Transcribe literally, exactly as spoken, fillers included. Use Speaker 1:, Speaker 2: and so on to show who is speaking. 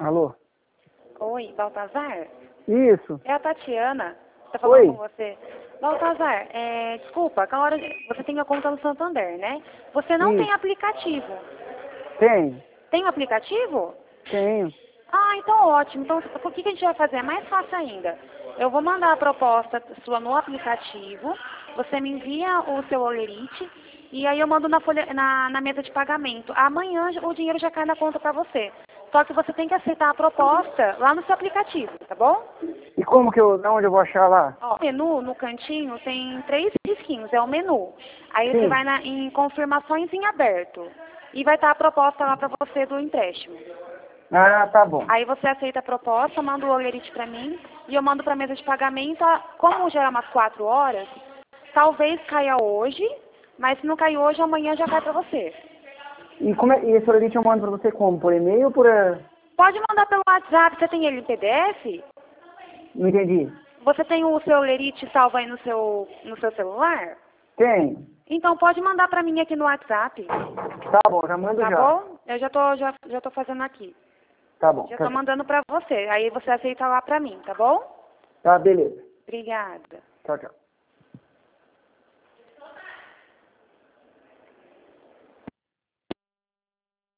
Speaker 1: Alô?
Speaker 2: Oi, Baltazar?
Speaker 1: Isso.
Speaker 2: É a Tatiana. Tá falando
Speaker 1: Oi.
Speaker 2: com você. Baltazar, é, desculpa, aquela hora você tem a conta no Santander, né? Você não tem
Speaker 1: Isso.
Speaker 2: aplicativo.
Speaker 1: Tenho.
Speaker 2: Tem um aplicativo?
Speaker 1: Tenho.
Speaker 2: Ah, então ótimo. Então, o que que a gente vai fazer? É mais fácil ainda. Eu vou mandar a proposta sua no aplicativo, você me envia o seu olerite e aí eu mando na, folha, na, na mesa de pagamento. Amanhã o dinheiro já cai na conta pra você. Só que você tem que aceitar a proposta lá no seu aplicativo, tá bom?
Speaker 1: E como que eu, onde eu vou achar lá?
Speaker 2: Ó, o menu, no cantinho, tem três risquinhos, é o menu. Aí você
Speaker 1: Sim.
Speaker 2: vai na, em confirmações em aberto. E vai estar a proposta lá pra você do empréstimo.
Speaker 1: Ah, tá bom.
Speaker 2: Aí você aceita a proposta, manda o olerite pra mim e eu mando pra mesa de pagamento. a- Como já é umas quatro horas, talvez caia hoje, mas se não cair hoje, amanhã já cai pra você.
Speaker 1: E, como é, e esse olerite eu mando pra você como? Por e-mail ou por... eh,
Speaker 2: Pode mandar pelo WhatsApp, você tem ele em P D F?
Speaker 1: Não entendi.
Speaker 2: Você tem o seu olerite salvo aí no seu, no seu celular?
Speaker 1: Tenho.
Speaker 2: Então pode mandar pra mim aqui no WhatsApp,
Speaker 1: Tá bom, já mando
Speaker 2: tá
Speaker 1: já.
Speaker 2: bom? Eu já tô, já, já tô fazendo aqui.
Speaker 1: Tá bom.
Speaker 2: Já
Speaker 1: Tá,
Speaker 2: tô mandando pra você, aí você aceita lá pra mim, tá bom?
Speaker 1: tá, beleza.
Speaker 2: Obrigada.
Speaker 1: Tchau, tchau.